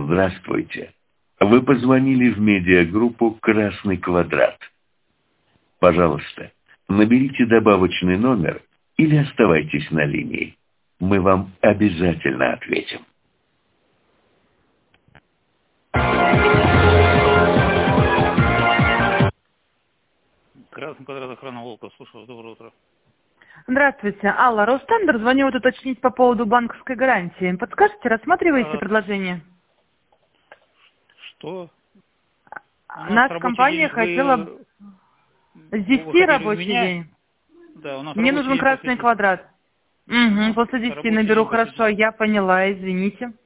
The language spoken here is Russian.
Здравствуйте. Вы позвонили в медиагруппу «Красный квадрат». Пожалуйста, наберите добавочный номер или оставайтесь на линии. Мы вам обязательно ответим. Красный квадрат, охрана Волков. Слушаю, доброе утро. Здравствуйте. Алла, Ростендер. Звоню вот уточнить по поводу банковской гарантии. Подскажете, рассматриваете предложение? Что? Наша компания хотела с 10 рабочий день. Да, у нас Мне нужен красный квадрат. Угу, после 10 наберу, хорошо, я поняла, извините.